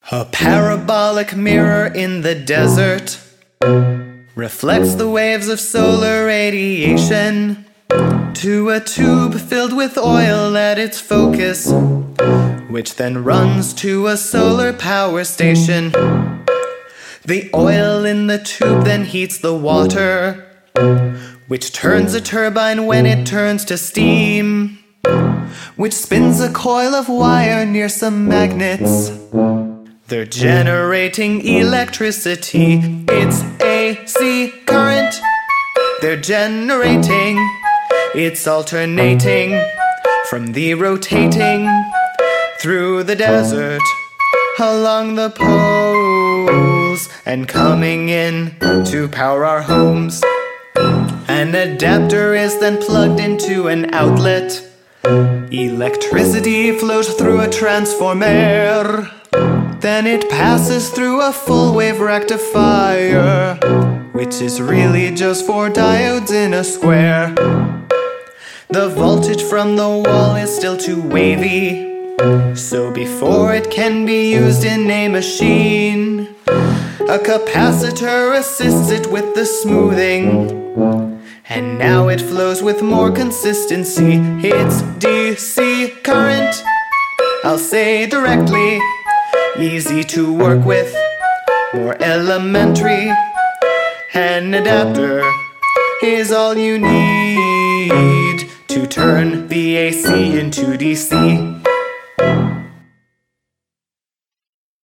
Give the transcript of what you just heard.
A parabolic mirror in the desert reflects the waves of solar radiation to a tube filled with oil at its focus, which then runs to a solar power station. The oil in the tube then heats the water, which turns a turbine when it turns to steam, which spins a coil of wire near some magnets. They're generating electricity. It's AC current. They're generating. It's alternating from the rotating through the desert, along the poles, and coming in to power our homes. An adapter is then plugged into an outlet. Electricity flows through a transformer. Then it passes through a full wave rectifier, which is really just 4 diodes in a square. The voltage from the wall is still too wavy, so before it can be used in a machine, a capacitor assists it with the smoothing, and now it flows with more consistency. It's DC current, I'll say directly, easy to work with, more elementary. An adapter is all you need to turn the AC into DC.